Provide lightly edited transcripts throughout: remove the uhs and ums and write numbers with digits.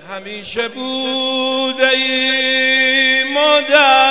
همیشه بوده ای مادر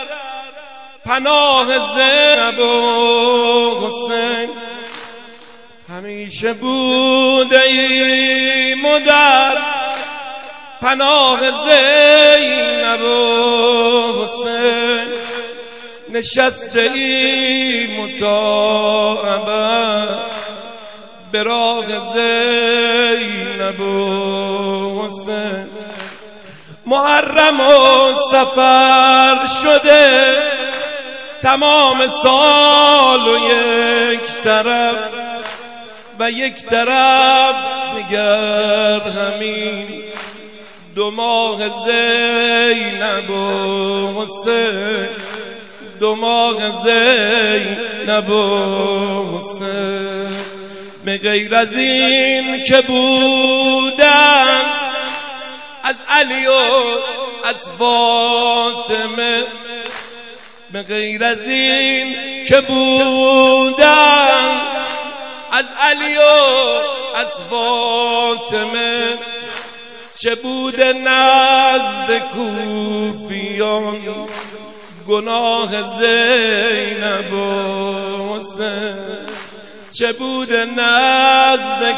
پناه زینب و حسین، همیشه بوده ای مادر پناه زینب و حسین، نشسته ای مطاعبه به راه زینب و حسین، محرم و سفر شده تمام سال و یک طرف و یک طرف نگر همین 2 ماه زینب و حسین، 2 ماه زینب و حسین، به غیر از این که بودن از علی و از فاطمه، به غیر از این که بودن از علی و از فاطمه، چه بوده نزد کوفیان گناه زینب و حسین، چه بوده نزد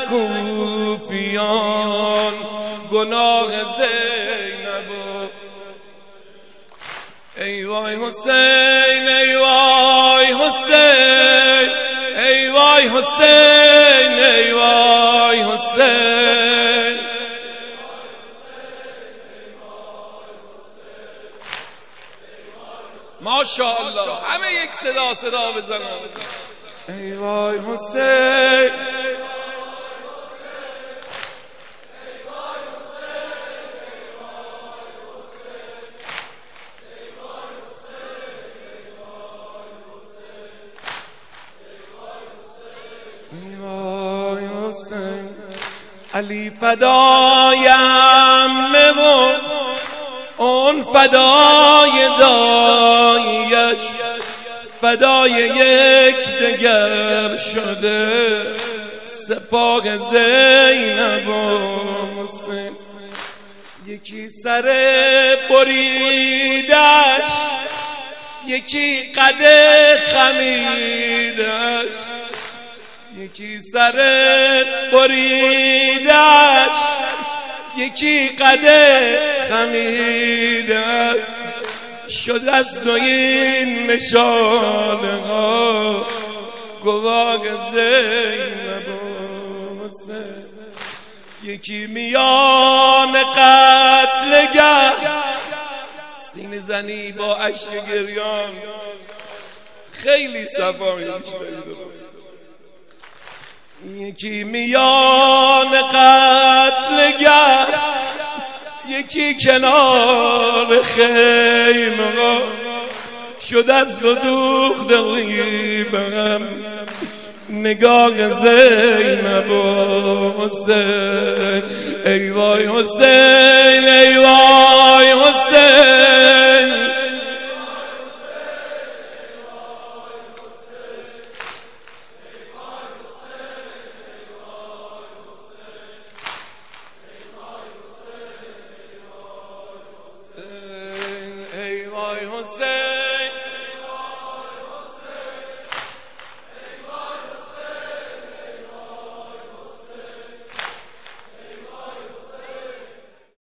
کوفیان گناه زینب و ای وای حسین، ای وای حسین، ای وای حسین، ای وای حسین، ماشاءالله همه یک صدا بزنن، ای وای حسین، علی فدایم و اون فدای دایش، فدای یک دگر شده سپاه زینب و حسین، یکی سر بریدش، یکی قد خمیدش، یکی سر بریدش، یکی قد خمیدش، شده است و این مشاله ها گواه زینب و حسین، یکی میان قتلگه سینه زنی با اشک گریان، خیلی صفایی بیشتری، یکی میان قتلگه، یکی کنار خیمه، شده است و دوخته غیبم نگاه زینب و حسین، ای وای حسین، ای وای حسین، ای وای حسین.